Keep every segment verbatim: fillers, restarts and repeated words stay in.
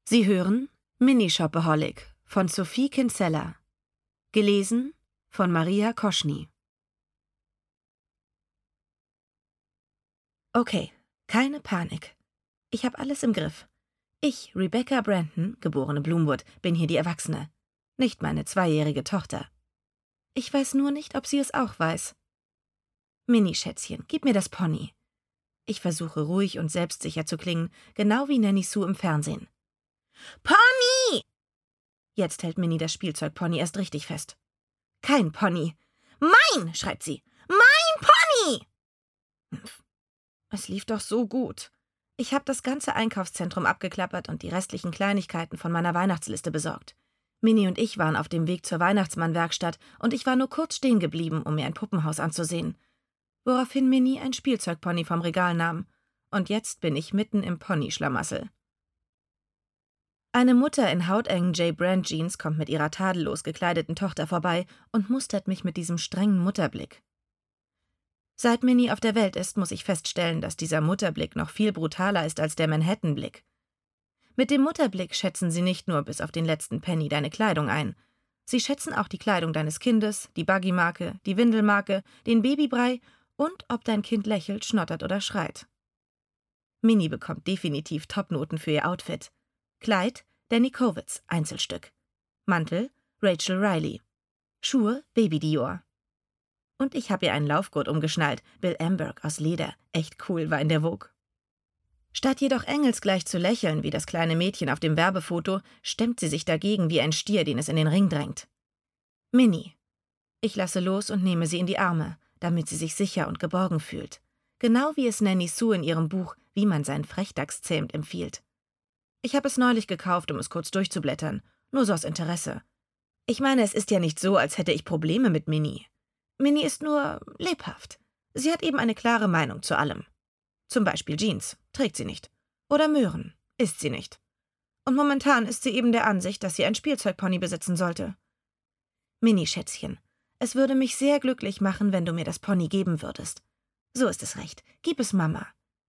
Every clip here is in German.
Sie hören Mini-Shopaholic von Sophie Kinsella. Gelesen von Maria Koschny. Okay, keine Panik. Ich habe alles im Griff. Ich, Rebecca Brandon, geborene Bloomwood, bin hier die Erwachsene, nicht meine zweijährige Tochter. Ich weiß nur nicht, ob sie es auch weiß. Mini-Schätzchen, gib mir das Pony. Ich versuche ruhig und selbstsicher zu klingen, genau wie Nanny Sue im Fernsehen. Pony! Jetzt hält Minnie das Spielzeugpony erst richtig fest. Kein Pony. Mein, schreit sie. Mein Pony! Es lief doch so gut. Ich habe das ganze Einkaufszentrum abgeklappert und die restlichen Kleinigkeiten von meiner Weihnachtsliste besorgt. Minnie und ich waren auf dem Weg zur Weihnachtsmannwerkstatt und ich war nur kurz stehen geblieben, um mir ein Puppenhaus anzusehen. Woraufhin Minnie ein Spielzeugpony vom Regal nahm. Und jetzt bin ich mitten im Pony-Schlamassel. Eine Mutter in hautengen J-Brand-Jeans kommt mit ihrer tadellos gekleideten Tochter vorbei und mustert mich mit diesem strengen Mutterblick. Seit Minnie auf der Welt ist, muss ich feststellen, dass dieser Mutterblick noch viel brutaler ist als der Manhattan-Blick. Mit dem Mutterblick schätzen sie nicht nur bis auf den letzten Penny deine Kleidung ein. Sie schätzen auch die Kleidung deines Kindes, die Buggy-Marke, die Windelmarke, den Babybrei und ob dein Kind lächelt, schnottert oder schreit. Minnie bekommt definitiv Topnoten für ihr Outfit. Kleid, Danny Kowitz, Einzelstück. Mantel, Rachel Riley. Schuhe, Baby Dior. Und ich habe ihr einen Laufgurt umgeschnallt, Bill Amberg aus Leder. Echt cool, war in der Vogue. Statt jedoch engelsgleich zu lächeln wie das kleine Mädchen auf dem Werbefoto, stemmt sie sich dagegen wie ein Stier, den es in den Ring drängt. Minnie. Ich lasse los und nehme sie in die Arme, damit sie sich sicher und geborgen fühlt. Genau wie es Nanny Sue in ihrem Buch Wie man seinen Frechdachs zähmt empfiehlt. Ich habe es neulich gekauft, um es kurz durchzublättern, nur so aus Interesse. Ich meine, es ist ja nicht so, als hätte ich Probleme mit Minnie. Minnie ist nur lebhaft. Sie hat eben eine klare Meinung zu allem. Zum Beispiel Jeans, trägt sie nicht. Oder Möhren, isst sie nicht. Und momentan ist sie eben der Ansicht, dass sie ein Spielzeugpony besitzen sollte. Minnie, Schätzchen, es würde mich sehr glücklich machen, wenn du mir das Pony geben würdest. So ist es recht, gib es Mama.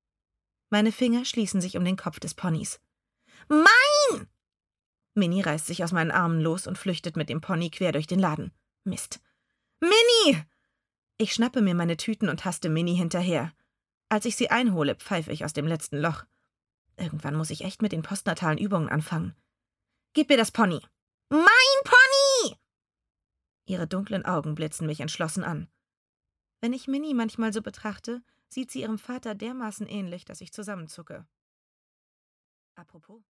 Meine Finger schließen sich um den Kopf des Ponys. Mein! Minnie reißt sich aus meinen Armen los und flüchtet mit dem Pony quer durch den Laden. Mist. Minnie! Ich schnappe mir meine Tüten und haste Minnie hinterher. Als ich sie einhole, pfeife ich aus dem letzten Loch. Irgendwann muss ich echt mit den postnatalen Übungen anfangen. Gib mir das Pony. Mein Pony! Ihre dunklen Augen blitzen mich entschlossen an. Wenn ich Minnie manchmal so betrachte, sieht sie ihrem Vater dermaßen ähnlich, dass ich zusammenzucke. Apropos.